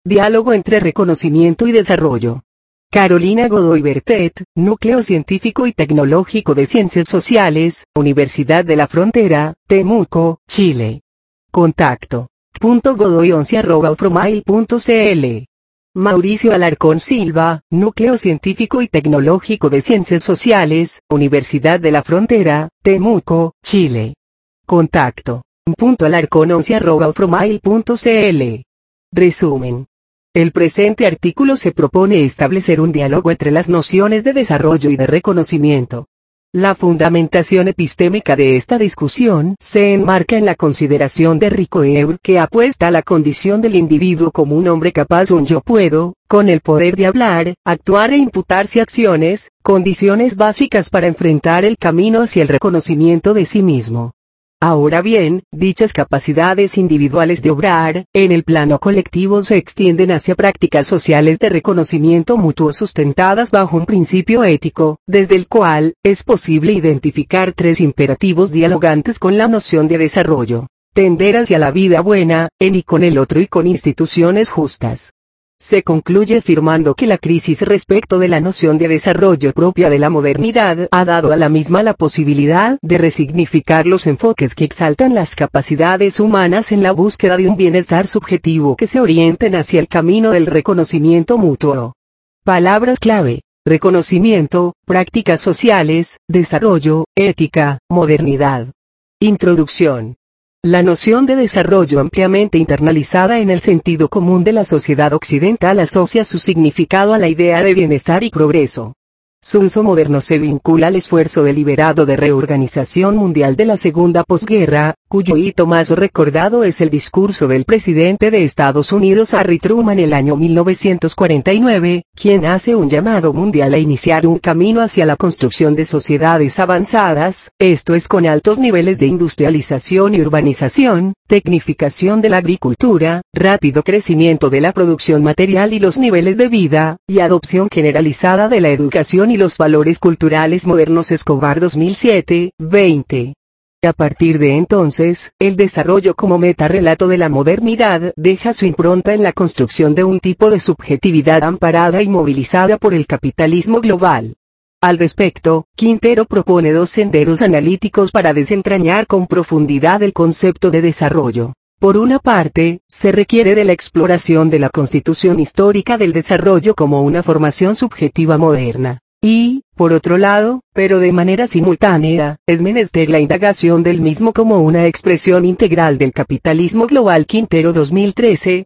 Diálogo entre reconocimiento y desarrollo. Carolina Godoy Bertet, Núcleo Científico y Tecnológico de Ciencias Sociales, Universidad de la Frontera, Temuco, Chile. Contacto. .godoy11@upromail.cl. Mauricio Alarcón Silva, Núcleo Científico y Tecnológico de Ciencias Sociales, Universidad de la Frontera, Temuco, Chile. Contacto. .alarcón11@upromail.cl. Resumen. El presente artículo se propone establecer un diálogo entre las nociones de desarrollo y de reconocimiento. La fundamentación epistémica de esta discusión se enmarca en la consideración de Ricoeur, que apuesta a la condición del individuo como un hombre capaz, un yo puedo, con el poder de hablar, actuar e imputarse acciones, condiciones básicas para enfrentar el camino hacia el reconocimiento de sí mismo. Ahora bien, dichas capacidades individuales de obrar, en el plano colectivo se extienden hacia prácticas sociales de reconocimiento mutuo sustentadas bajo un principio ético, desde el cual, es posible identificar tres imperativos dialogantes con la noción de desarrollo: tender hacia la vida buena, en y con el otro y con instituciones justas. Se concluye afirmando que la crisis respecto de la noción de desarrollo propia de la modernidad ha dado a la misma la posibilidad de resignificar los enfoques que exaltan las capacidades humanas en la búsqueda de un bienestar subjetivo que se orienten hacia el camino del reconocimiento mutuo. Palabras clave: reconocimiento, prácticas sociales, desarrollo, ética, modernidad. Introducción. La noción de desarrollo, ampliamente internalizada en el sentido común de la sociedad occidental, asocia su significado a la idea de bienestar y progreso. Su uso moderno se vincula al esfuerzo deliberado de reorganización mundial de la segunda posguerra, cuyo hito más recordado es el discurso del presidente de Estados Unidos Harry Truman en el año 1949, quien hace un llamado mundial a iniciar un camino hacia la construcción de sociedades avanzadas, esto es con altos niveles de industrialización y urbanización, tecnificación de la agricultura, rápido crecimiento de la producción material y los niveles de vida, y adopción generalizada de la educación y los valores culturales modernos. Escobar 2007, 20. A partir de entonces, el desarrollo como metarrelato de la modernidad deja su impronta en la construcción de un tipo de subjetividad amparada y movilizada por el capitalismo global. Al respecto, Quintero propone dos senderos analíticos para desentrañar con profundidad el concepto de desarrollo. Por una parte, se requiere de la exploración de la constitución histórica del desarrollo como una formación subjetiva moderna. Y, por otro lado, pero de manera simultánea, es menester la indagación del mismo como una expresión integral del capitalismo global. Quintero 2013,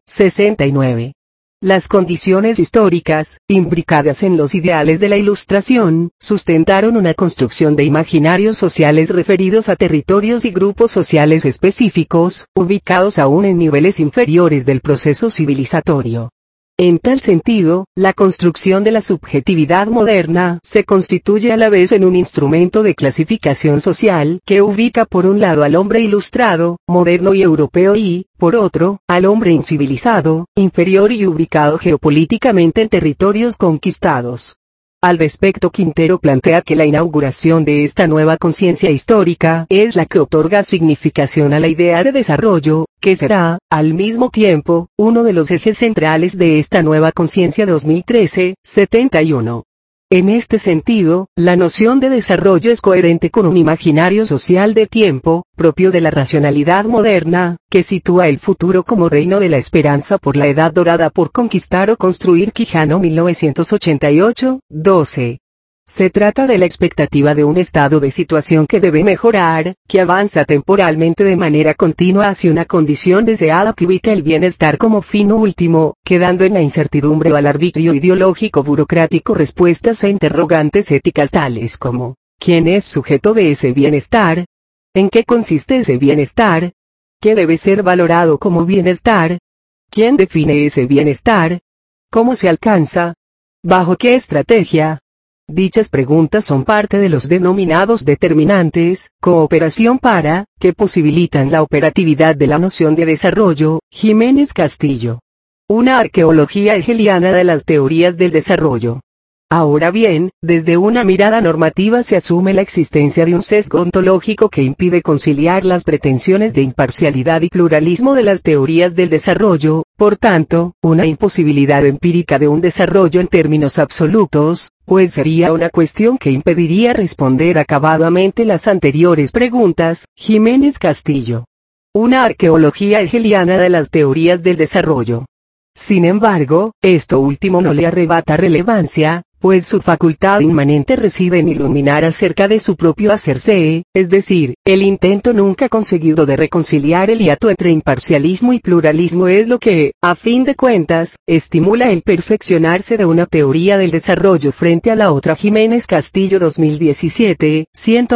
69. Las condiciones históricas, imbricadas en los ideales de la Ilustración, sustentaron una construcción de imaginarios sociales referidos a territorios y grupos sociales específicos, ubicados aún en niveles inferiores del proceso civilizatorio. En tal sentido, la construcción de la subjetividad moderna se constituye a la vez en un instrumento de clasificación social que ubica por un lado al hombre ilustrado, moderno y europeo y, por otro, al hombre incivilizado, inferior y ubicado geopolíticamente en territorios conquistados. Al respecto, Quintero plantea que la inauguración de esta nueva conciencia histórica es la que otorga significación a la idea de desarrollo, que será, al mismo tiempo, uno de los ejes centrales de esta nueva conciencia 2013, 71. En este sentido, la noción de desarrollo es coherente con un imaginario social de tiempo, propio de la racionalidad moderna, que sitúa el futuro como reino de la esperanza por la edad dorada por conquistar o construir. Quijano 1988, 12. Se trata de la expectativa de un estado de situación que debe mejorar, que avanza temporalmente de manera continua hacia una condición deseada que ubica el bienestar como fin último, quedando en la incertidumbre o al arbitrio ideológico burocrático respuestas a interrogantes éticas tales como: ¿quién es sujeto de ese bienestar? ¿En qué consiste ese bienestar? ¿Qué debe ser valorado como bienestar? ¿Quién define ese bienestar? ¿Cómo se alcanza? ¿Bajo qué estrategia? Dichas preguntas son parte de los denominados determinantes, cooperación para, que posibilitan la operatividad de la noción de desarrollo. Jiménez Castillo. Una arqueología hegeliana de las teorías del desarrollo. Ahora bien, desde una mirada normativa se asume la existencia de un sesgo ontológico que impide conciliar las pretensiones de imparcialidad y pluralismo de las teorías del desarrollo, por tanto, una imposibilidad empírica de un desarrollo en términos absolutos, pues sería una cuestión que impediría responder acabadamente las anteriores preguntas. Jiménez Castillo. Una arqueología hegeliana de las teorías del desarrollo. Sin embargo, esto último no le arrebata relevancia, pues su facultad inmanente reside en iluminar acerca de su propio hacerse, es decir, el intento nunca conseguido de reconciliar el hiato entre imparcialismo y pluralismo es lo que, a fin de cuentas, estimula el perfeccionarse de una teoría del desarrollo frente a la otra. Jiménez Castillo 2017,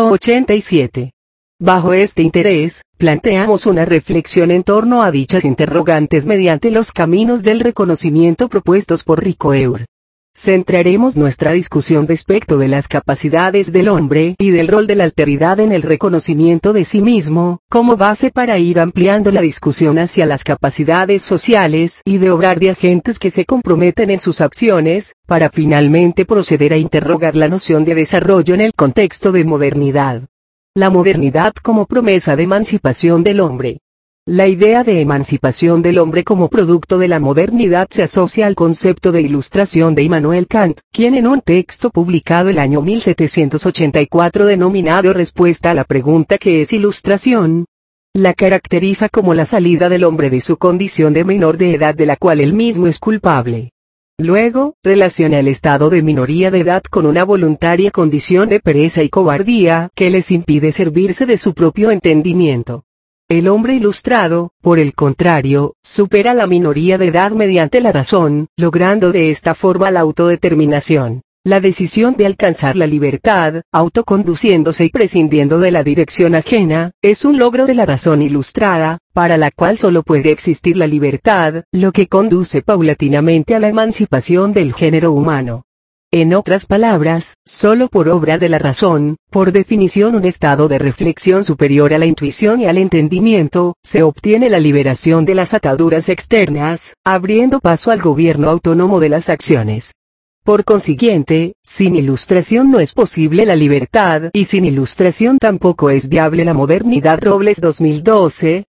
187. Bajo este interés, planteamos una reflexión en torno a dichas interrogantes mediante los caminos del reconocimiento propuestos por Ricoeur. Centraremos nuestra discusión respecto de las capacidades del hombre y del rol de la alteridad en el reconocimiento de sí mismo, como base para ir ampliando la discusión hacia las capacidades sociales y de obrar de agentes que se comprometen en sus acciones, para finalmente proceder a interrogar la noción de desarrollo en el contexto de modernidad. La modernidad como promesa de emancipación del hombre. La idea de emancipación del hombre como producto de la modernidad se asocia al concepto de ilustración de Immanuel Kant, quien en un texto publicado el año 1784 denominado Respuesta a la pregunta ¿qué es ilustración?, la caracteriza como la salida del hombre de su condición de menor de edad de la cual él mismo es culpable. Luego, relaciona el estado de minoría de edad con una voluntaria condición de pereza y cobardía que les impide servirse de su propio entendimiento. El hombre ilustrado, por el contrario, supera la minoría de edad mediante la razón, logrando de esta forma la autodeterminación, la decisión de alcanzar la libertad, autoconduciéndose y prescindiendo de la dirección ajena, es un logro de la razón ilustrada, para la cual solo puede existir la libertad, lo que conduce paulatinamente a la emancipación del género humano. En otras palabras, solo por obra de la razón, por definición un estado de reflexión superior a la intuición y al entendimiento, se obtiene la liberación de las ataduras externas, abriendo paso al gobierno autónomo de las acciones. Por consiguiente, sin ilustración no es posible la libertad y sin ilustración tampoco es viable la modernidad. Robles 2012,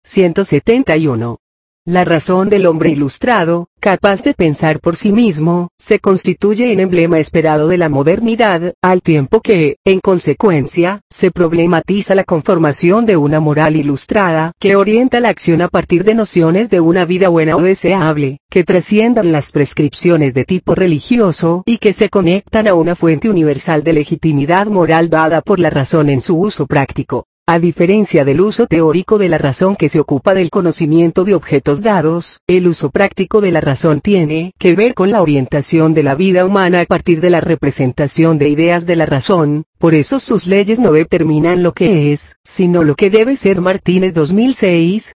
171. La razón del hombre ilustrado, capaz de pensar por sí mismo, se constituye en emblema esperado de la modernidad, al tiempo que, en consecuencia, se problematiza la conformación de una moral ilustrada que orienta la acción a partir de nociones de una vida buena o deseable, que trasciendan las prescripciones de tipo religioso y que se conectan a una fuente universal de legitimidad moral dada por la razón en su uso práctico. A diferencia del uso teórico de la razón que se ocupa del conocimiento de objetos dados, el uso práctico de la razón tiene que ver con la orientación de la vida humana a partir de la representación de ideas de la razón, por eso sus leyes no determinan lo que es, sino lo que debe ser. Martínez 2006,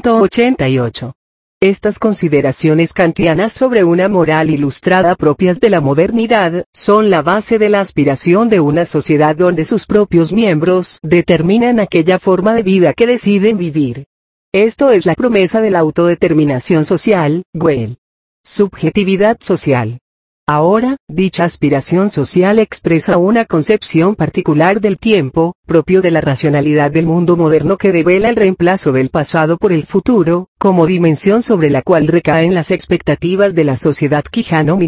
188. Estas consideraciones kantianas sobre una moral ilustrada propias de la modernidad, son la base de la aspiración de una sociedad donde sus propios miembros determinan aquella forma de vida que deciden vivir. Esto es la promesa de la autodeterminación social. Güell. Subjetividad social. Ahora, dicha aspiración social expresa una concepción particular del tiempo, propio de la racionalidad del mundo moderno que devela el reemplazo del pasado por el futuro, como dimensión sobre la cual recaen las expectativas de la sociedad. Quijano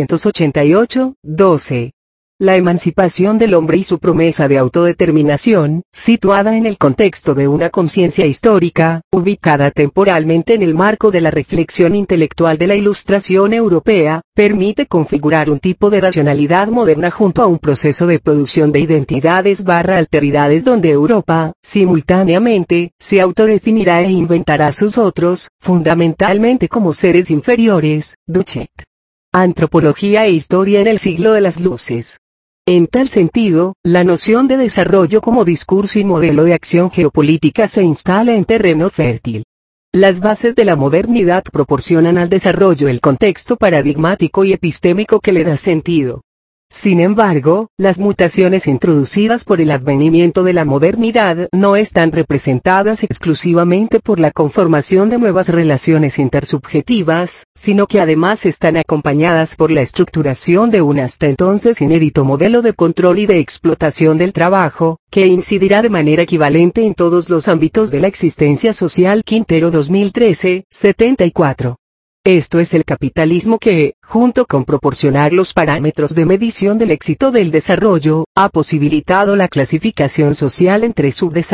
1988, 12. La emancipación del hombre y su promesa de autodeterminación, situada en el contexto de una conciencia histórica, ubicada temporalmente en el marco de la reflexión intelectual de la Ilustración europea, permite configurar un tipo de racionalidad moderna junto a un proceso de producción de identidades/alteridades donde Europa, simultáneamente, se autodefinirá e inventará sus otros, fundamentalmente como seres inferiores. Duchet. Antropología e historia en el siglo de las luces. En tal sentido, la noción de desarrollo como discurso y modelo de acción geopolítica se instala en terreno fértil. Las bases de la modernidad proporcionan al desarrollo el contexto paradigmático y epistémico que le da sentido. Sin embargo, las mutaciones introducidas por el advenimiento de la modernidad no están representadas exclusivamente por la conformación de nuevas relaciones intersubjetivas, sino que además están acompañadas por la estructuración de un hasta entonces inédito modelo de control y de explotación del trabajo, que incidirá de manera equivalente en todos los ámbitos de la existencia social. Quintero 2013, 74. Esto es el capitalismo que, junto con proporcionar los parámetros de medición del éxito del desarrollo, ha posibilitado la clasificación social entre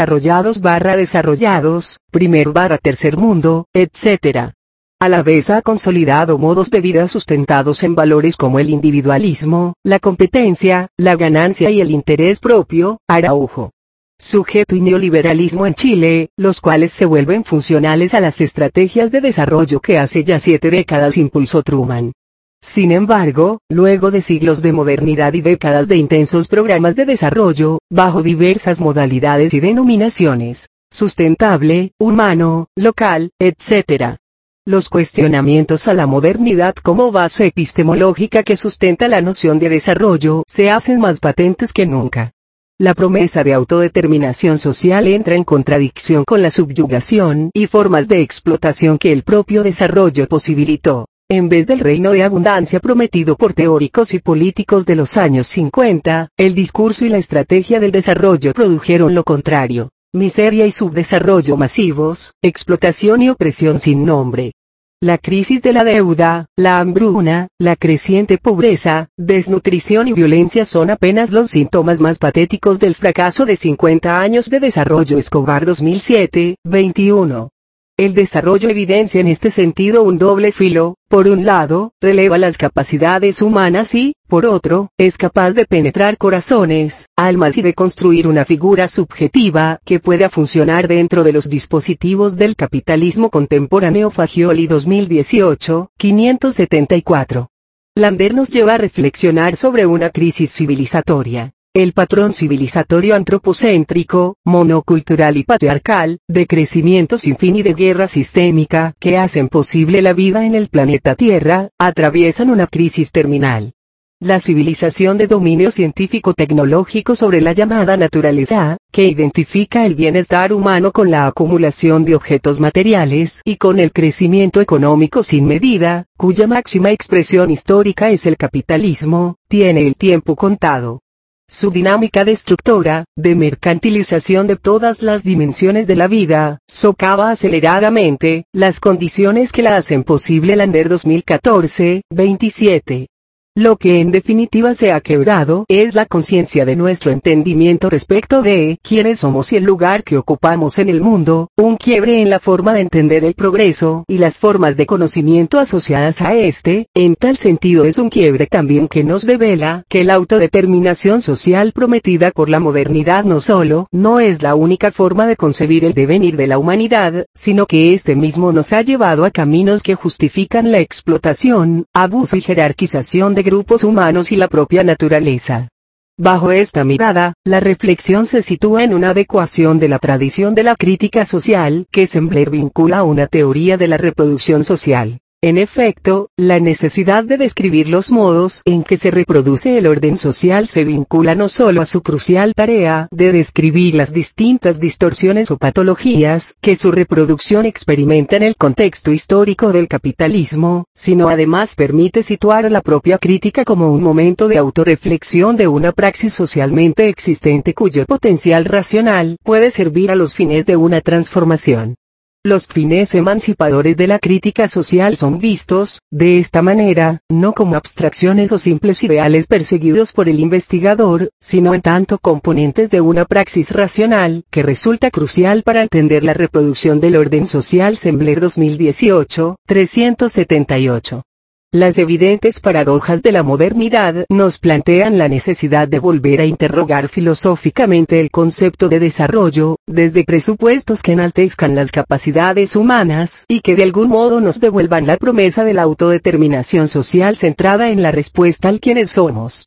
subdesarrollados/desarrollados, primer/tercer mundo, etc. A la vez ha consolidado modos de vida sustentados en valores como el individualismo, la competencia, la ganancia y el interés propio. Araujo. Sujeto y neoliberalismo en Chile, los cuales se vuelven funcionales a las estrategias de desarrollo que hace ya 7 décadas impulsó Truman. Sin embargo, luego de siglos de modernidad y décadas de intensos programas de desarrollo, bajo diversas modalidades y denominaciones, sustentable, humano, local, etc., los cuestionamientos a la modernidad como base epistemológica que sustenta la noción de desarrollo se hacen más patentes que nunca. La promesa de autodeterminación social entra en contradicción con la subyugación y formas de explotación que el propio desarrollo posibilitó. En vez del reino de abundancia prometido por teóricos y políticos de los años 50, el discurso y la estrategia del desarrollo produjeron lo contrario: miseria y subdesarrollo masivos, explotación y opresión sin nombre. La crisis de la deuda, la hambruna, la creciente pobreza, desnutrición y violencia son apenas los síntomas más patéticos del fracaso de 50 años de desarrollo. Escobar 2007, 21. El desarrollo evidencia en este sentido un doble filo: por un lado, releva las capacidades humanas y, por otro, es capaz de penetrar corazones, almas y de construir una figura subjetiva que pueda funcionar dentro de los dispositivos del capitalismo contemporáneo. Fagioli 2018, 574. Lander nos lleva a reflexionar sobre una crisis civilizatoria. El patrón civilizatorio antropocéntrico, monocultural y patriarcal, de crecimiento sin fin y de guerra sistémica, que hacen posible la vida en el planeta Tierra, atraviesan una crisis terminal. La civilización de dominio científico-tecnológico sobre la llamada naturaleza, que identifica el bienestar humano con la acumulación de objetos materiales y con el crecimiento económico sin medida, cuya máxima expresión histórica es el capitalismo, tiene el tiempo contado. Su dinámica destructora, de mercantilización de todas las dimensiones de la vida, socava aceleradamente las condiciones que la hacen posible. Lander 2014, 27. Lo que en definitiva se ha quebrado es la conciencia de nuestro entendimiento respecto de quiénes somos y el lugar que ocupamos en el mundo, un quiebre en la forma de entender el progreso y las formas de conocimiento asociadas a este. En tal sentido es un quiebre también que nos devela que la autodeterminación social prometida por la modernidad no solo no es la única forma de concebir el devenir de la humanidad, sino que este mismo nos ha llevado a caminos que justifican la explotación, abuso y jerarquización de grupos humanos y la propia naturaleza. Bajo esta mirada, la reflexión se sitúa en una adecuación de la tradición de la crítica social que Sembler vincula a una teoría de la reproducción social. En efecto, la necesidad de describir los modos en que se reproduce el orden social se vincula no solo a su crucial tarea de describir las distintas distorsiones o patologías que su reproducción experimenta en el contexto histórico del capitalismo, sino además permite situar la propia crítica como un momento de autorreflexión de una praxis socialmente existente cuyo potencial racional puede servir a los fines de una transformación. Los fines emancipadores de la crítica social son vistos, de esta manera, no como abstracciones o simples ideales perseguidos por el investigador, sino en tanto componentes de una praxis racional que resulta crucial para entender la reproducción del orden social. Sembler 2018, 378. Las evidentes paradojas de la modernidad nos plantean la necesidad de volver a interrogar filosóficamente el concepto de desarrollo, desde presupuestos que enaltezcan las capacidades humanas y que de algún modo nos devuelvan la promesa de la autodeterminación social centrada en la respuesta al quiénes somos.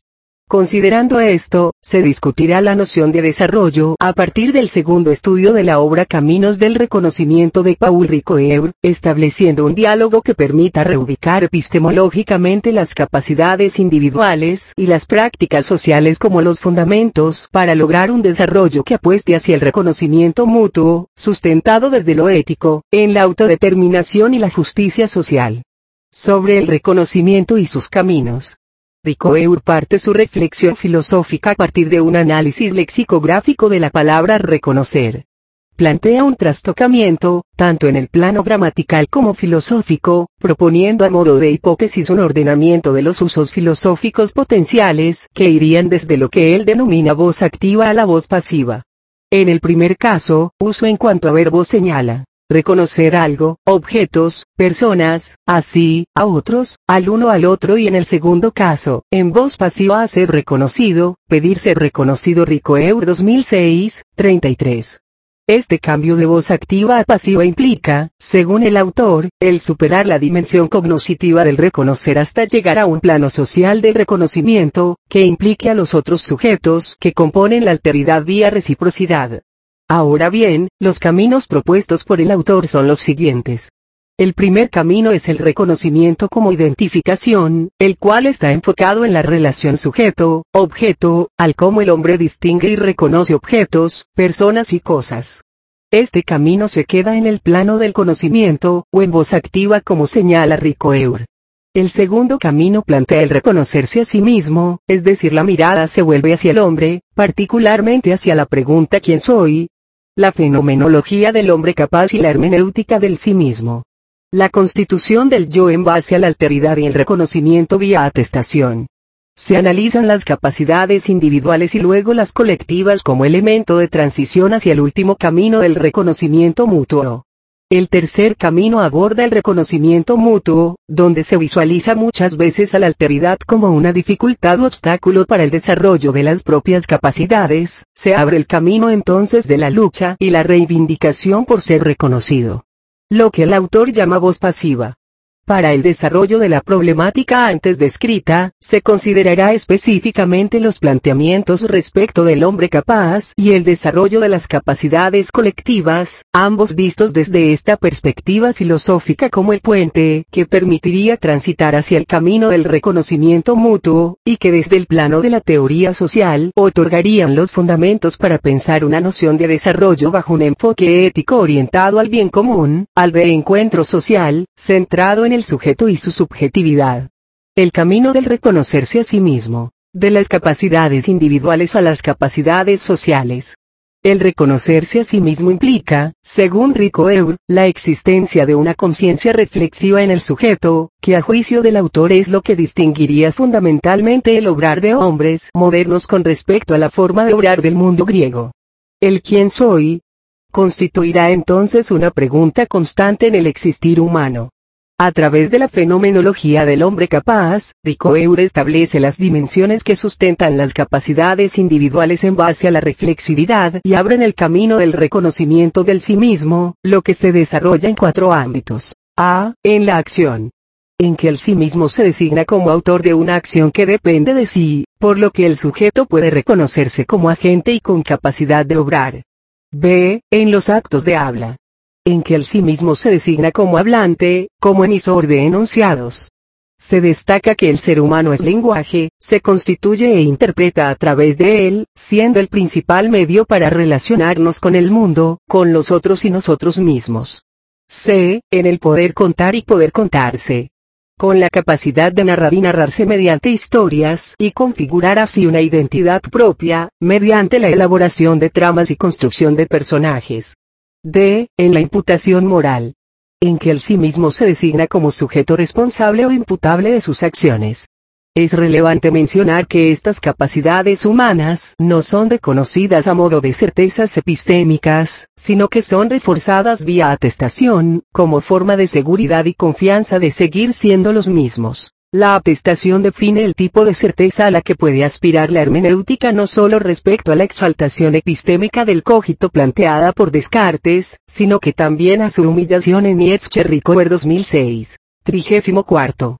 Considerando esto, se discutirá la noción de desarrollo a partir del segundo estudio de la obra Caminos del Reconocimiento de Paul Ricoeur, estableciendo un diálogo que permita reubicar epistemológicamente las capacidades individuales y las prácticas sociales como los fundamentos para lograr un desarrollo que apueste hacia el reconocimiento mutuo, sustentado desde lo ético, en la autodeterminación y la justicia social. Sobre el reconocimiento y sus caminos. Ricoeur parte su reflexión filosófica a partir de un análisis lexicográfico de la palabra reconocer. Plantea un trastocamiento, tanto en el plano gramatical como filosófico, proponiendo a modo de hipótesis un ordenamiento de los usos filosóficos potenciales que irían desde lo que él denomina voz activa a la voz pasiva. En el primer caso, uso en cuanto a verbo señala reconocer algo, objetos, personas, así, a otros, al uno al otro, y en el segundo caso, en voz pasiva a ser reconocido, pedir ser reconocido. Ricoeur 2006, 33. Este cambio de voz activa a pasiva implica, según el autor, el superar la dimensión cognoscitiva del reconocer hasta llegar a un plano social del reconocimiento, que implique a los otros sujetos que componen la alteridad vía reciprocidad. Ahora bien, los caminos propuestos por el autor son los siguientes. El primer camino es el reconocimiento como identificación, el cual está enfocado en la relación sujeto-objeto, al cómo el hombre distingue y reconoce objetos, personas y cosas. Este camino se queda en el plano del conocimiento, o en voz activa como señala Ricoeur. El segundo camino plantea el reconocerse a sí mismo, es decir, la mirada se vuelve hacia el hombre, particularmente hacia la pregunta ¿quién soy? La fenomenología del hombre capaz y la hermenéutica del sí mismo. La constitución del yo en base a la alteridad y el reconocimiento vía atestación. Se analizan las capacidades individuales y luego las colectivas como elemento de transición hacia el último camino del reconocimiento mutuo. El tercer camino aborda el reconocimiento mutuo, donde se visualiza muchas veces a la alteridad como una dificultad u obstáculo para el desarrollo de las propias capacidades. Se abre el camino entonces de la lucha y la reivindicación por ser reconocido. Lo que el autor llama voz pasiva. Para el desarrollo de la problemática antes descrita, se considerará específicamente los planteamientos respecto del hombre capaz y el desarrollo de las capacidades colectivas, ambos vistos desde esta perspectiva filosófica como el puente que permitiría transitar hacia el camino del reconocimiento mutuo, y que desde el plano de la teoría social otorgarían los fundamentos para pensar una noción de desarrollo bajo un enfoque ético orientado al bien común, al reencuentro social, centrado en el sujeto y su subjetividad. El camino del reconocerse a sí mismo, de las capacidades individuales a las capacidades sociales. El reconocerse a sí mismo implica, según Ricoeur, la existencia de una conciencia reflexiva en el sujeto, que a juicio del autor es lo que distinguiría fundamentalmente el obrar de hombres modernos con respecto a la forma de obrar del mundo griego. El ¿quién soy? Constituirá entonces una pregunta constante en el existir humano. A través de la fenomenología del hombre capaz, Ricoeur establece las dimensiones que sustentan las capacidades individuales en base a la reflexividad y abren el camino del reconocimiento del sí mismo, lo que se desarrolla en 4 ámbitos. A. En la acción. En que el sí mismo se designa como autor de una acción que depende de sí, por lo que el sujeto puede reconocerse como agente y con capacidad de obrar. B. En los actos de habla. En que el sí mismo se designa como hablante, como emisor de enunciados. Se destaca que el ser humano es lenguaje, se constituye e interpreta a través de él, siendo el principal medio para relacionarnos con el mundo, con los otros y nosotros mismos. C. En el poder contar y poder contarse. Con la capacidad de narrar y narrarse mediante historias y configurar así una identidad propia, mediante la elaboración de tramas y construcción de personajes. D. En la imputación moral. En que el sí mismo se designa como sujeto responsable o imputable de sus acciones. Es relevante mencionar que estas capacidades humanas no son reconocidas a modo de certezas epistémicas, sino que son reforzadas vía atestación, como forma de seguridad y confianza de seguir siendo los mismos. La atestación define el tipo de certeza a la que puede aspirar la hermenéutica no solo respecto a la exaltación epistémica del cogito planteada por Descartes, sino que también a su humillación en Nietzsche. Ricoeur 2006. 34.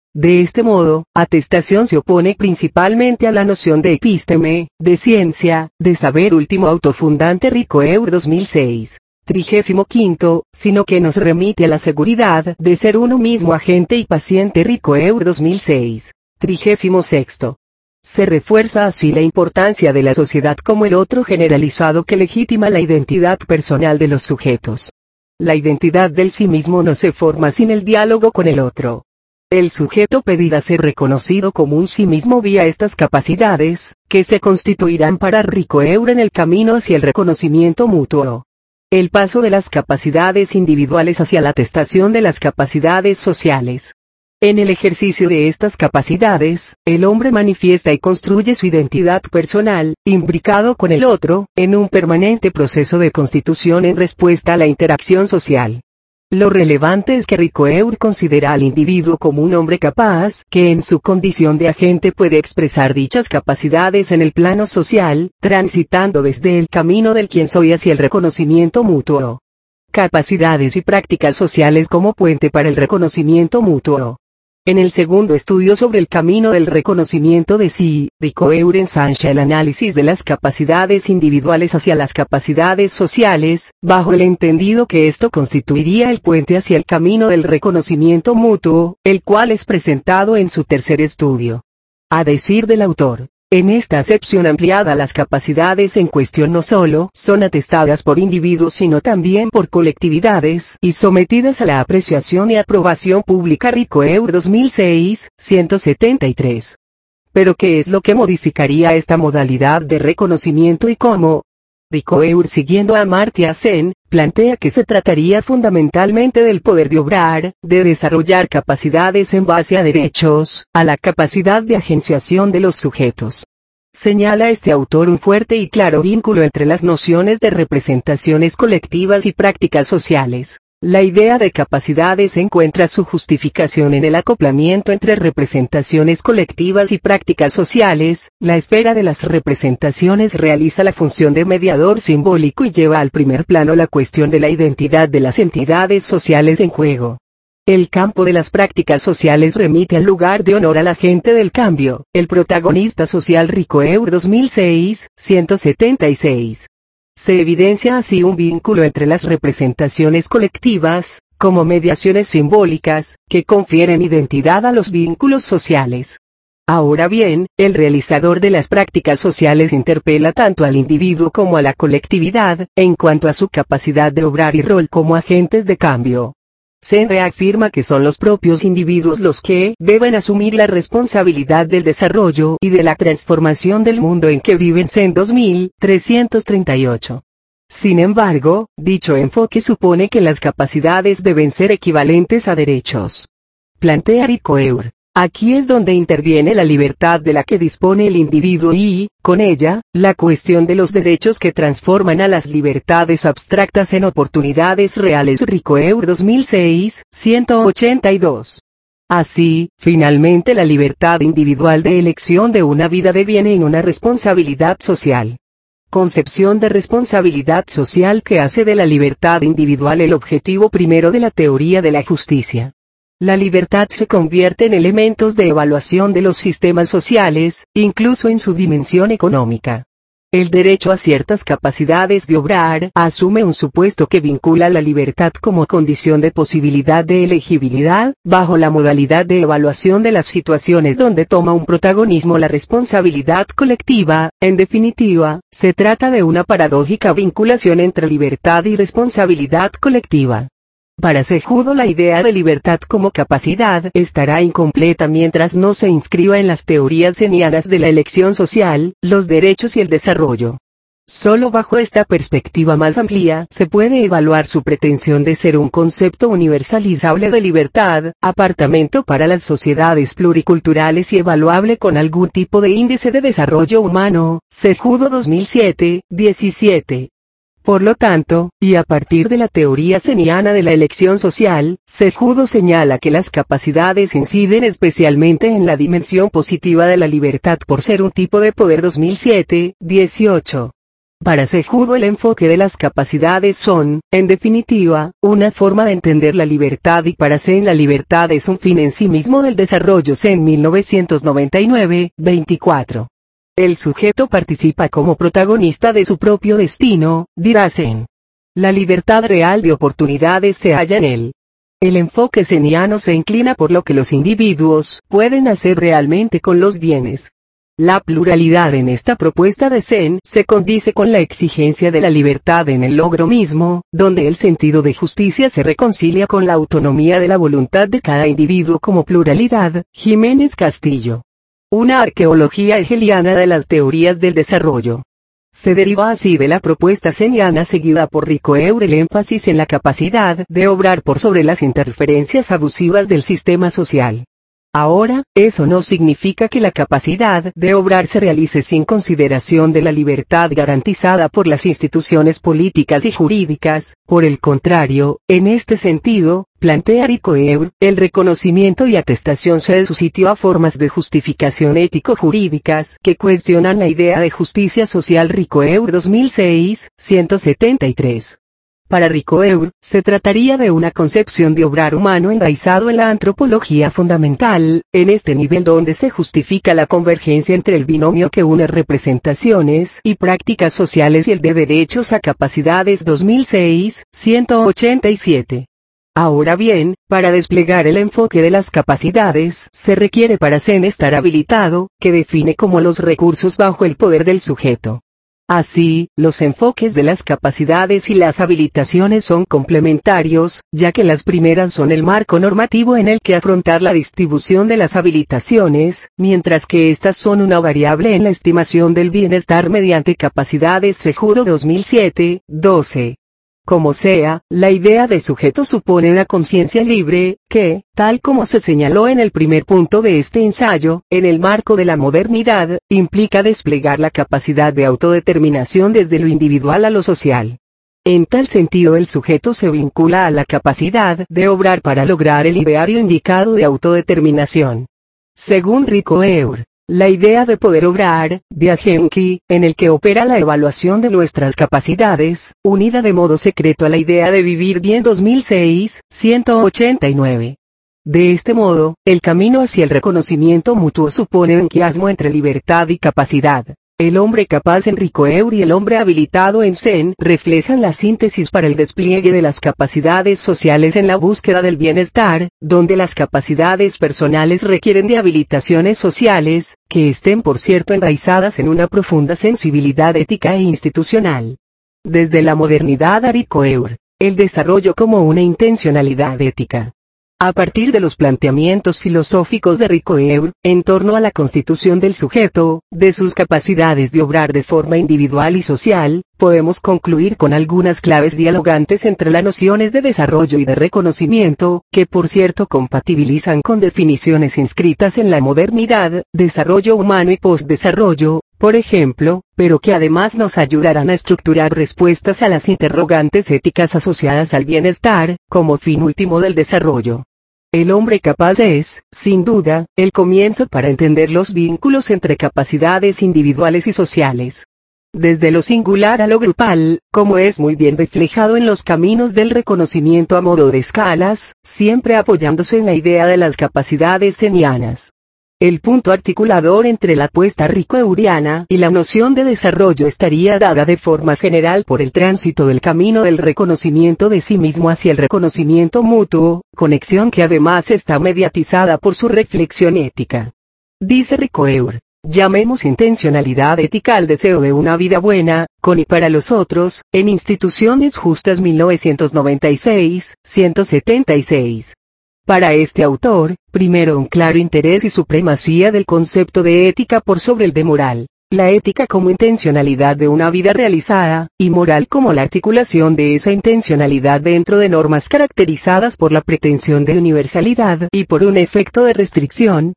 De este modo, atestación se opone principalmente a la noción de epísteme, de ciencia, de saber último autofundante Ricoeur 2006. 35, sino que nos remite a la seguridad de ser uno mismo agente y paciente Ricoeur 2006. 36. Se refuerza así la importancia de la sociedad como el otro generalizado que legitima la identidad personal de los sujetos. La identidad del sí mismo no se forma sin el diálogo con el otro. El sujeto pedirá ser reconocido como un sí mismo vía estas capacidades, que se constituirán para Ricoeur en el camino hacia el reconocimiento mutuo. El paso de las capacidades individuales hacia la atestación de las capacidades sociales. En el ejercicio de estas capacidades, el hombre manifiesta y construye su identidad personal, imbricado con el otro, en un permanente proceso de constitución en respuesta a la interacción social. Lo relevante es que Ricoeur considera al individuo como un hombre capaz, que en su condición de agente puede expresar dichas capacidades en el plano social, transitando desde el camino del quién soy hacia el reconocimiento mutuo. Capacidades y prácticas sociales como puente para el reconocimiento mutuo. En el segundo estudio sobre el camino del reconocimiento de sí, Ricoeur ensancha el análisis de las capacidades individuales hacia las capacidades sociales, bajo el entendido que esto constituiría el puente hacia el camino del reconocimiento mutuo, el cual es presentado en su tercer estudio. A decir del autor, en esta acepción ampliada las capacidades en cuestión no solo son atestadas por individuos sino también por colectividades y sometidas a la apreciación y aprobación pública Ricoeur 2006, 173. Pero ¿qué es lo que modificaría esta modalidad de reconocimiento y cómo? Ricoeur, siguiendo a Amartya Sen, plantea que se trataría fundamentalmente del poder de obrar, de desarrollar capacidades en base a derechos, a la capacidad de agenciación de los sujetos. Señala este autor un fuerte y claro vínculo entre las nociones de representaciones colectivas y prácticas sociales. La idea de capacidades encuentra su justificación en el acoplamiento entre representaciones colectivas y prácticas sociales. La esfera de las representaciones realiza la función de mediador simbólico y lleva al primer plano la cuestión de la identidad de las entidades sociales en juego. El campo de las prácticas sociales remite al lugar de honor al agente del cambio, el protagonista social Ricoeur 2006, 176. Se evidencia así un vínculo entre las representaciones colectivas, como mediaciones simbólicas, que confieren identidad a los vínculos sociales. Ahora bien, el realizador de las prácticas sociales interpela tanto al individuo como a la colectividad, en cuanto a su capacidad de obrar y rol como agentes de cambio. Sen reafirma que son los propios individuos los que deben asumir la responsabilidad del desarrollo y de la transformación del mundo en que viven. Sen 2338. Sin embargo, dicho enfoque supone que las capacidades deben ser equivalentes a derechos. Plantea Ricoeur. Aquí es donde interviene la libertad de la que dispone el individuo y, con ella, la cuestión de los derechos que transforman a las libertades abstractas en oportunidades reales. Ricoeur 2006, 182. Así, finalmente la libertad individual de elección de una vida deviene en una responsabilidad social. Concepción de responsabilidad social que hace de la libertad individual el objetivo primero de la teoría de la justicia. La libertad se convierte en elementos de evaluación de los sistemas sociales, incluso en su dimensión económica. El derecho a ciertas capacidades de obrar asume un supuesto que vincula la libertad como condición de posibilidad de elegibilidad, bajo la modalidad de evaluación de las situaciones donde toma un protagonismo la responsabilidad colectiva. En definitiva, se trata de una paradójica vinculación entre libertad y responsabilidad colectiva. Para Sejudo la idea de libertad como capacidad estará incompleta mientras no se inscriba en las teorías senianas de la elección social, los derechos y el desarrollo. Solo bajo esta perspectiva más amplia se puede evaluar su pretensión de ser un concepto universalizable de libertad, apartamento para las sociedades pluriculturales y evaluable con algún tipo de índice de desarrollo humano. Sejudo 2007, 17. Por lo tanto, y a partir de la teoría seniana de la elección social, Sejudo señala que las capacidades inciden especialmente en la dimensión positiva de la libertad por ser un tipo de poder. 2007, 18. Para Sejudo el enfoque de las capacidades son, en definitiva, una forma de entender la libertad y para Sen la libertad es un fin en sí mismo del desarrollo. Sen 1999, 24. El sujeto participa como protagonista de su propio destino, dirá Sen. La libertad real de oportunidades se halla en él. El enfoque seniano se inclina por lo que los individuos pueden hacer realmente con los bienes. La pluralidad en esta propuesta de Sen se condice con la exigencia de la libertad en el logro mismo, donde el sentido de justicia se reconcilia con la autonomía de la voluntad de cada individuo como pluralidad. Jiménez Castillo. Una arqueología hegeliana de las teorías del desarrollo. Se deriva así de la propuesta seniana seguida por Ricoeur el énfasis en la capacidad de obrar por sobre las interferencias abusivas del sistema social. Ahora, eso no significa que la capacidad de obrar se realice sin consideración de la libertad garantizada por las instituciones políticas y jurídicas. Por el contrario, en este sentido, plantea Ricoeur, el reconocimiento y atestación cede su sitio a formas de justificación ético-jurídicas que cuestionan la idea de justicia social. Ricoeur 2006, 173. Para Ricoeur, se trataría de una concepción de obrar humano enraizado en la antropología fundamental, en este nivel donde se justifica la convergencia entre el binomio que une representaciones y prácticas sociales y el de derechos a capacidades. 2006, 187. Ahora bien, para desplegar el enfoque de las capacidades se requiere para Sen estar habilitado, que define como los recursos bajo el poder del sujeto. Así, los enfoques de las capacidades y las habilitaciones son complementarios, ya que las primeras son el marco normativo en el que afrontar la distribución de las habilitaciones, mientras que estas son una variable en la estimación del bienestar mediante capacidades. Sejudo 2007, 12. Como sea, la idea de sujeto supone una conciencia libre, que, tal como se señaló en el primer punto de este ensayo, en el marco de la modernidad, implica desplegar la capacidad de autodeterminación desde lo individual a lo social. En tal sentido el sujeto se vincula a la capacidad de obrar para lograr el ideario indicado de autodeterminación. Según Ricoeur, la idea de poder obrar, de agenki, en el que opera la evaluación de nuestras capacidades, unida de modo secreto a la idea de vivir bien. 2006, 189. De este modo, el camino hacia el reconocimiento mutuo supone un quiasmo entre libertad y capacidad. El hombre capaz en Ricoeur y el hombre habilitado en Sen reflejan la síntesis para el despliegue de las capacidades sociales en la búsqueda del bienestar, donde las capacidades personales requieren de habilitaciones sociales, que estén por cierto enraizadas en una profunda sensibilidad ética e institucional. Desde la modernidad a Ricoeur, el desarrollo como una intencionalidad ética. A partir de los planteamientos filosóficos de Ricoeur, en torno a la constitución del sujeto, de sus capacidades de obrar de forma individual y social, podemos concluir con algunas claves dialogantes entre las nociones de desarrollo y de reconocimiento, que por cierto compatibilizan con definiciones inscritas en la modernidad, desarrollo humano y postdesarrollo, por ejemplo, pero que además nos ayudarán a estructurar respuestas a las interrogantes éticas asociadas al bienestar, como fin último del desarrollo. El hombre capaz es, sin duda, el comienzo para entender los vínculos entre capacidades individuales y sociales. Desde lo singular a lo grupal, como es muy bien reflejado en los caminos del reconocimiento a modo de escalas, siempre apoyándose en la idea de las capacidades senianas. El punto articulador entre la apuesta ricoeuriana y la noción de desarrollo estaría dada de forma general por el tránsito del camino del reconocimiento de sí mismo hacia el reconocimiento mutuo, conexión que además está mediatizada por su reflexión ética. Dice Ricoeur, llamemos intencionalidad ética al deseo de una vida buena, con y para los otros, en Instituciones Justas 1996, 176. Para este autor, primero un claro interés y supremacía del concepto de ética por sobre el de moral, la ética como intencionalidad de una vida realizada, y moral como la articulación de esa intencionalidad dentro de normas caracterizadas por la pretensión de universalidad y por un efecto de restricción,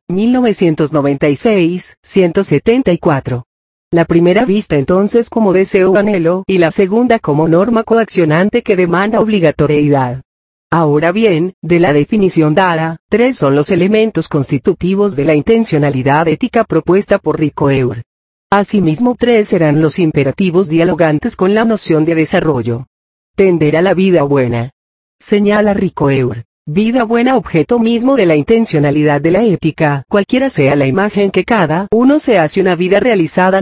1996, 174. La primera vista entonces como deseo o anhelo y la segunda como norma coaccionante que demanda obligatoriedad. Ahora bien, de la definición dada, tres son los elementos constitutivos de la intencionalidad ética propuesta por Ricoeur. Asimismo, 3 serán los imperativos dialogantes con la noción de desarrollo. Tender a la vida buena. Señala Ricoeur. Vida buena, objeto mismo de la intencionalidad de la ética, cualquiera sea la imagen que cada uno se hace una vida realizada.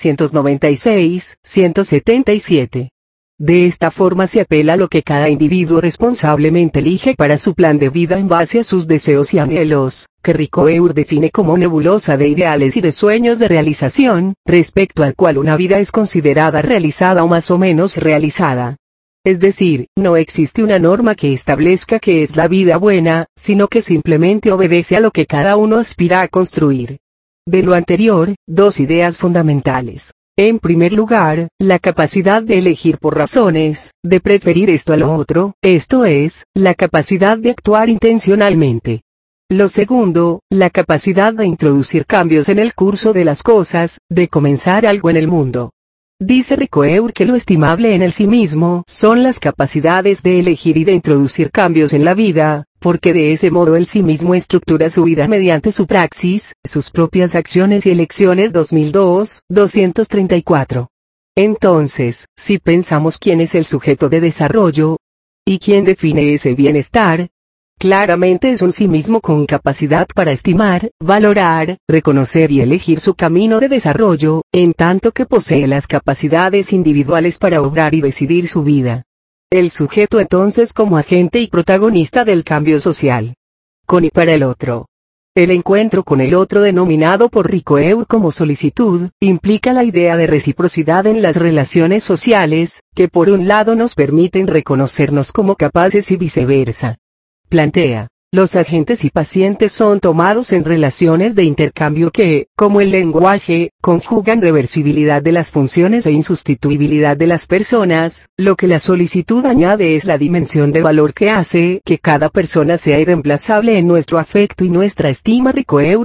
1996, 177. De esta forma se apela a lo que cada individuo responsablemente elige para su plan de vida en base a sus deseos y anhelos, que Ricoeur define como nebulosa de ideales y de sueños de realización, respecto al cual una vida es considerada realizada o más o menos realizada. Es decir, no existe una norma que establezca qué es la vida buena, sino que simplemente obedece a lo que cada uno aspira a construir. De lo anterior, 2 ideas fundamentales. En primer lugar, la capacidad de elegir por razones, de preferir esto a lo otro, esto es, la capacidad de actuar intencionalmente. Lo segundo, la capacidad de introducir cambios en el curso de las cosas, de comenzar algo en el mundo. Dice Ricoeur que lo estimable en el sí mismo son las capacidades de elegir y de introducir cambios en la vida, porque de ese modo el sí mismo estructura su vida mediante su praxis, sus propias acciones y elecciones. 2002, 234. Entonces, si pensamos quién es el sujeto de desarrollo, y quién define ese bienestar, claramente es un sí mismo con capacidad para estimar, valorar, reconocer y elegir su camino de desarrollo, en tanto que posee las capacidades individuales para obrar y decidir su vida. El sujeto entonces como agente y protagonista del cambio social. Con y para el otro. El encuentro con el otro, denominado por Ricoeur como solicitud, implica la idea de reciprocidad en las relaciones sociales, que por un lado nos permiten reconocernos como capaces y viceversa. Plantea, los agentes y pacientes son tomados en relaciones de intercambio que, como el lenguaje, conjugan reversibilidad de las funciones e insustituibilidad de las personas. Lo que la solicitud añade es la dimensión de valor que hace que cada persona sea irreemplazable en nuestro afecto y nuestra estima. Ricoeur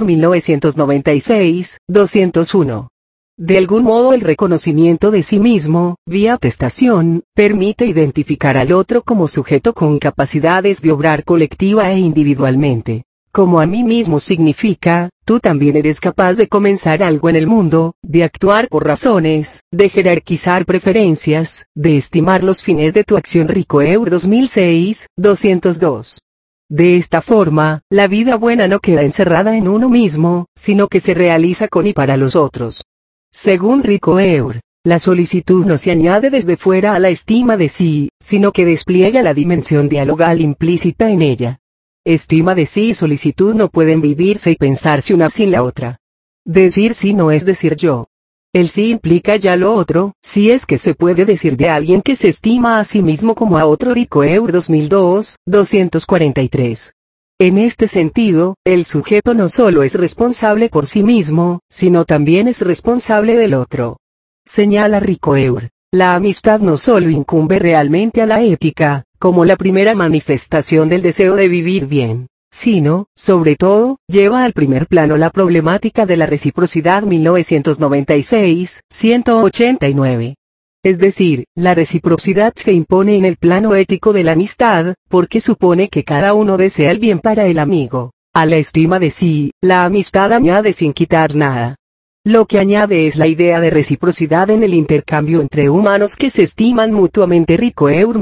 1996, 201. De algún modo el reconocimiento de sí mismo, vía atestación, permite identificar al otro como sujeto con capacidades de obrar colectiva e individualmente. Como a mí mismo significa, tú también eres capaz de comenzar algo en el mundo, de actuar por razones, de jerarquizar preferencias, de estimar los fines de tu acción. Ricoeur 2006, 202. De esta forma, la vida buena no queda encerrada en uno mismo, sino que se realiza con y para los otros. Según Ricoeur, la solicitud no se añade desde fuera a la estima de sí, sino que despliega la dimensión dialogal implícita en ella. Estima de sí y solicitud no pueden vivirse y pensarse una sin la otra. Decir sí no es decir yo. El sí implica ya lo otro, si es que se puede decir de alguien que se estima a sí mismo como a otro. Ricoeur 2002, 243. En este sentido, el sujeto no solo es responsable por sí mismo, sino también es responsable del otro. Señala Ricoeur, la amistad no solo incumbe realmente a la ética, como la primera manifestación del deseo de vivir bien, sino, sobre todo, lleva al primer plano la problemática de la reciprocidad. 1996, 189. Es decir, la reciprocidad se impone en el plano ético de la amistad, porque supone que cada uno desea el bien para el amigo. A la estima de sí, la amistad añade sin quitar nada. Lo que añade es la idea de reciprocidad en el intercambio entre humanos que se estiman mutuamente. Ricoeur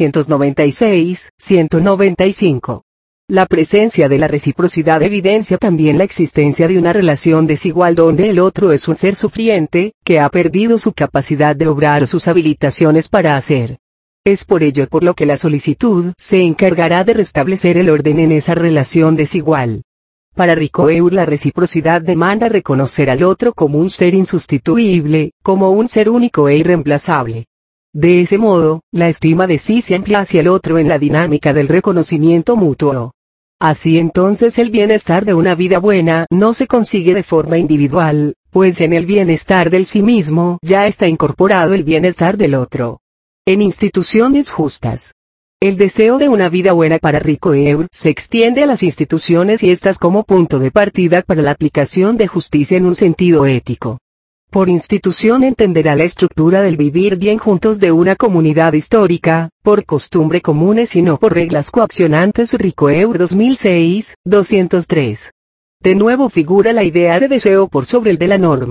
1996, 195. La presencia de la reciprocidad evidencia también la existencia de una relación desigual donde el otro es un ser sufriente, que ha perdido su capacidad de obrar sus habilitaciones para hacer. Es por ello por lo que la solicitud se encargará de restablecer el orden en esa relación desigual. Para Ricoeur la reciprocidad demanda reconocer al otro como un ser insustituible, como un ser único e irreemplazable. De ese modo, la estima de sí se amplía hacia el otro en la dinámica del reconocimiento mutuo. Así entonces el bienestar de una vida buena no se consigue de forma individual, pues en el bienestar del sí mismo ya está incorporado el bienestar del otro. En instituciones justas. El deseo de una vida buena para Ricoeur se extiende a las instituciones y estas como punto de partida para la aplicación de justicia en un sentido ético. Por institución entenderá la estructura del vivir bien juntos de una comunidad histórica, por costumbre comunes y no por reglas coaccionantes. Ricoeur 2006, 203. De nuevo figura la idea de deseo por sobre el de la norma.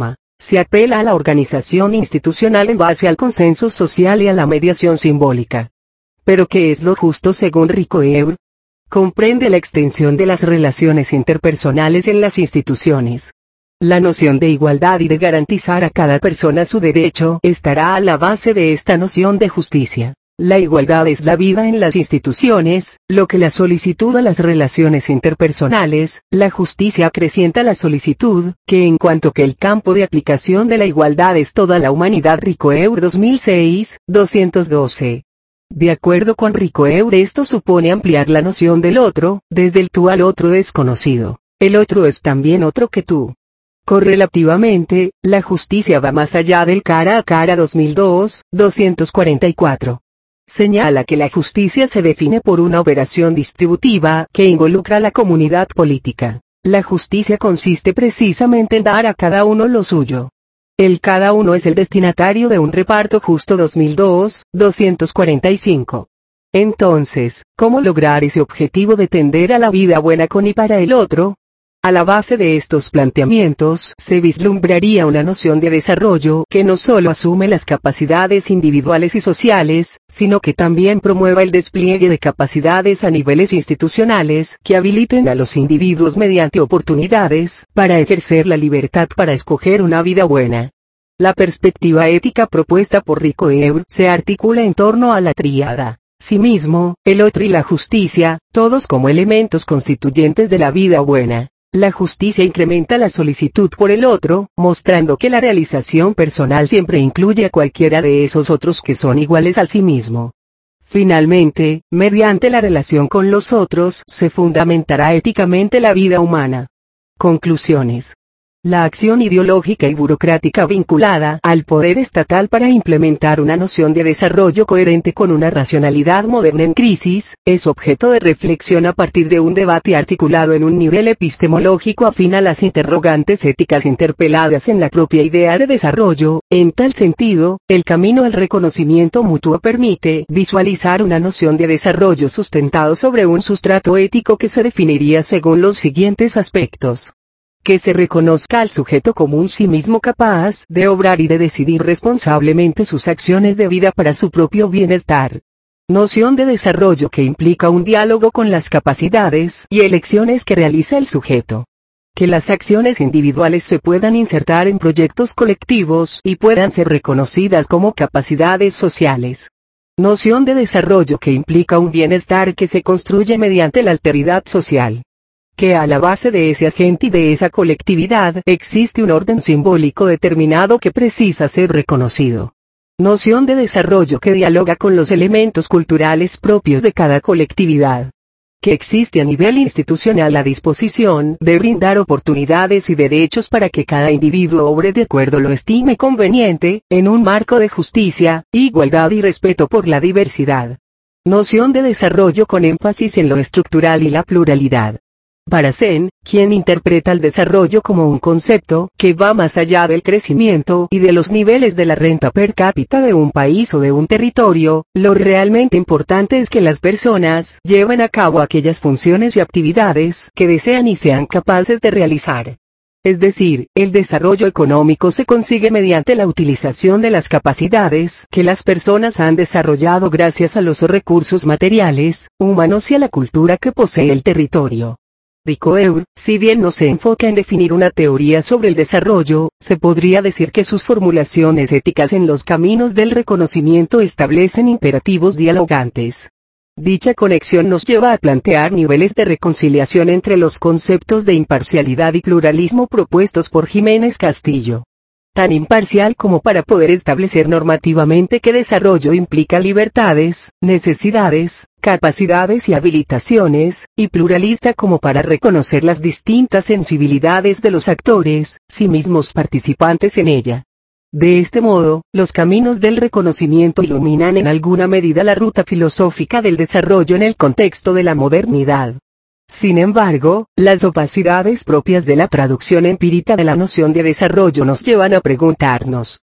se apela a la organización institucional en base al consenso social y a la mediación simbólica. ¿Pero qué es lo justo según Ricoeur? Comprende la extensión de las relaciones interpersonales en las instituciones. La noción de igualdad y de garantizar a cada persona su derecho estará a la base de esta noción de justicia. La igualdad es la vida en las instituciones, lo que la solicitud a las relaciones interpersonales, la justicia acrecienta la solicitud, que en cuanto que el campo de aplicación de la igualdad es toda la humanidad. Ricoeur 2006, 212. De acuerdo con Ricoeur, esto supone ampliar la noción del otro, desde el tú al otro desconocido. El otro es también otro que tú. Correlativamente, la justicia va más allá del cara a cara. 2002, 244. Señala que la justicia se define por una operación distributiva que involucra a la comunidad política. La justicia consiste precisamente en dar a cada uno lo suyo. El cada uno es el destinatario de un reparto justo. 2002, 245. Entonces, ¿cómo lograr ese objetivo de tender a la vida buena con y para el otro? A la base de estos planteamientos se vislumbraría una noción de desarrollo que no solo asume las capacidades individuales y sociales, sino que también promueva el despliegue de capacidades a niveles institucionales que habiliten a los individuos mediante oportunidades para ejercer la libertad para escoger una vida buena. La perspectiva ética propuesta por Ricoeur se articula en torno a la tríada: sí mismo, el otro y la justicia, todos como elementos constituyentes de la vida buena. La justicia incrementa la solicitud por el otro, mostrando que la realización personal siempre incluye a cualquiera de esos otros que son iguales al sí mismo. Finalmente, mediante la relación con los otros se fundamentará éticamente la vida humana. Conclusiones. La acción ideológica y burocrática vinculada al poder estatal para implementar una noción de desarrollo coherente con una racionalidad moderna en crisis, es objeto de reflexión a partir de un debate articulado en un nivel epistemológico afín a las interrogantes éticas interpeladas en la propia idea de desarrollo. En tal sentido, el camino al reconocimiento mutuo permite visualizar una noción de desarrollo sustentado sobre un sustrato ético que se definiría según los siguientes aspectos. Que se reconozca al sujeto como un sí mismo capaz de obrar y de decidir responsablemente sus acciones de vida para su propio bienestar. Noción de desarrollo que implica un diálogo con las capacidades y elecciones que realiza el sujeto. Que las acciones individuales se puedan insertar en proyectos colectivos y puedan ser reconocidas como capacidades sociales. Noción de desarrollo que implica un bienestar que se construye mediante la alteridad social. Que a la base de ese agente y de esa colectividad existe un orden simbólico determinado que precisa ser reconocido. Noción de desarrollo que dialoga con los elementos culturales propios de cada colectividad. Que existe a nivel institucional la disposición de brindar oportunidades y derechos para que cada individuo obre de acuerdo lo estime conveniente, en un marco de justicia, igualdad y respeto por la diversidad. Noción de desarrollo con énfasis en lo estructural y la pluralidad. Para Sen, quien interpreta el desarrollo como un concepto que va más allá del crecimiento y de los niveles de la renta per cápita de un país o de un territorio, lo realmente importante es que las personas lleven a cabo aquellas funciones y actividades que desean y sean capaces de realizar. Es decir, el desarrollo económico se consigue mediante la utilización de las capacidades que las personas han desarrollado gracias a los recursos materiales, humanos y a la cultura que posee el territorio. Ricoeur, si bien no se enfoca en definir una teoría sobre el desarrollo, se podría decir que sus formulaciones éticas en los caminos del reconocimiento establecen imperativos dialogantes. Dicha conexión nos lleva a plantear niveles de reconciliación entre los conceptos de imparcialidad y pluralismo propuestos por Jiménez Castillo. Tan imparcial como para poder establecer normativamente que desarrollo implica libertades, necesidades, capacidades y habilitaciones, y pluralista como para reconocer las distintas sensibilidades de los actores, sí mismos participantes en ella. De este modo, los caminos del reconocimiento iluminan en alguna medida la ruta filosófica del desarrollo en el contexto de la modernidad. Sin embargo, las opacidades propias de la traducción empírica de la noción de desarrollo nos llevan a preguntarnos,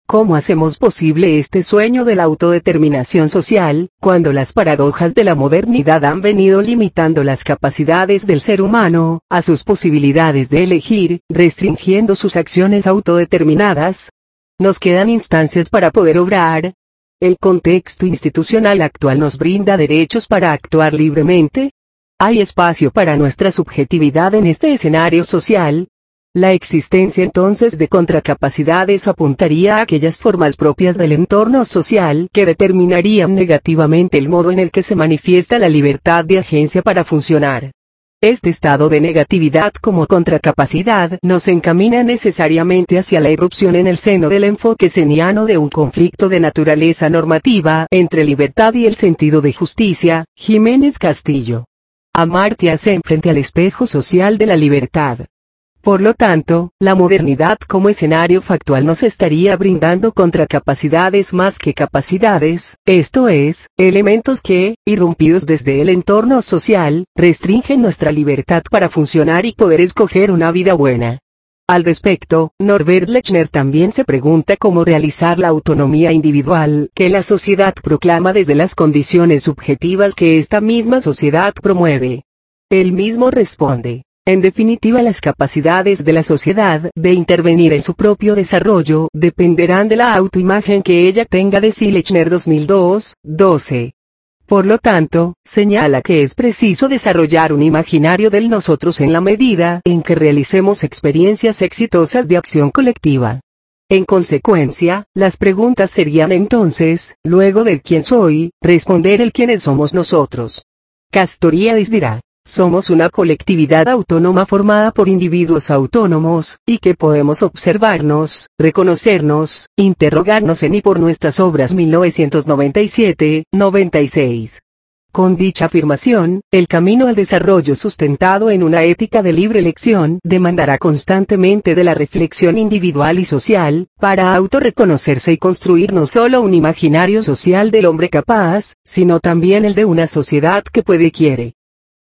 ¿Cómo hacemos posible este sueño de la autodeterminación social, cuando las paradojas de la modernidad han venido limitando las capacidades del ser humano, a sus posibilidades de elegir, restringiendo sus acciones autodeterminadas? Nos quedan instancias para poder obrar. ¿El contexto institucional actual nos brinda derechos para actuar libremente? ¿Hay espacio para nuestra subjetividad en este escenario social? La existencia entonces de contracapacidades apuntaría a aquellas formas propias del entorno social que determinarían negativamente el modo en el que se manifiesta la libertad de agencia para funcionar. Este estado de negatividad como contracapacidad nos encamina necesariamente hacia la irrupción en el seno del enfoque seniano de un conflicto de naturaleza normativa entre libertad y el sentido de justicia. Jiménez Castillo. Amartya Sen frente al espejo social de la libertad. Por lo tanto, la modernidad como escenario factual nos estaría brindando contracapacidades más que capacidades, esto es, elementos que, irrumpidos desde el entorno social, restringen nuestra libertad para funcionar y poder escoger una vida buena. Al respecto, Norbert Lechner también se pregunta cómo realizar la autonomía individual que la sociedad proclama desde las condiciones subjetivas que esta misma sociedad promueve. Él mismo responde: en definitiva, las capacidades de la sociedad de intervenir en su propio desarrollo dependerán de la autoimagen que ella tenga de sí. Lechner 2002, 12. Por lo tanto, señala que es preciso desarrollar un imaginario del nosotros en la medida en que realicemos experiencias exitosas de acción colectiva. En consecuencia, las preguntas serían entonces, luego del quién soy, responder el quiénes somos nosotros. Castoriadis dirá: somos una colectividad autónoma formada por individuos autónomos, y que podemos observarnos, reconocernos, interrogarnos en y por nuestras obras. 1997, 96. Con dicha afirmación, el camino al desarrollo sustentado en una ética de libre elección demandará constantemente de la reflexión individual y social, para autorreconocerse y construir no solo un imaginario social del hombre capaz, sino también el de una sociedad que puede y quiere.